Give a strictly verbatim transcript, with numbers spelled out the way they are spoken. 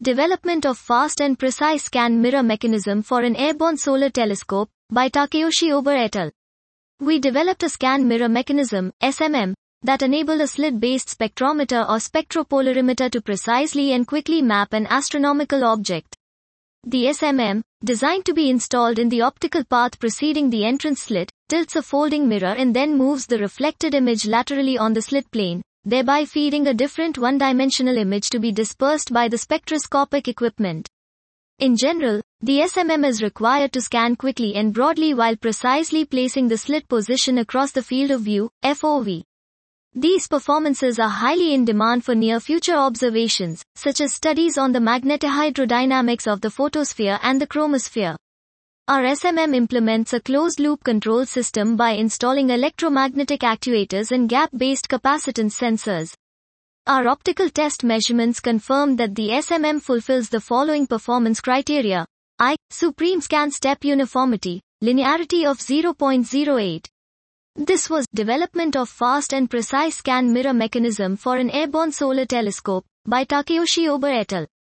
Development of fast and precise scan mirror mechanism for an airborne solar telescope, by Takeyoshi Ober et al. We developed a scan mirror mechanism, S M M, that enabled a slit-based spectrometer or spectropolarimeter to precisely and quickly map an astronomical object. The S M M, designed to be installed in the optical path preceding the entrance slit, tilts a folding mirror and then moves the reflected image laterally on the slit plane, thereby feeding a different one-dimensional image to be dispersed by the spectroscopic equipment. In general, the S M M is required to scan quickly and broadly while precisely placing the slit position across the field of view, F O V. These performances are highly in demand for near-future observations, such as studies on the magnetohydrodynamics of the photosphere and the chromosphere. Our S M M implements a closed-loop control system by installing electromagnetic actuators and gap-based capacitance sensors. Our optical test measurements confirm that the S M M fulfills the following performance criteria. I. Supreme scan step uniformity, linearity of zero point zero eight. This was development of fast and precise scan mirror mechanism for an airborne solar telescope, by Takeyoshi Ober et al.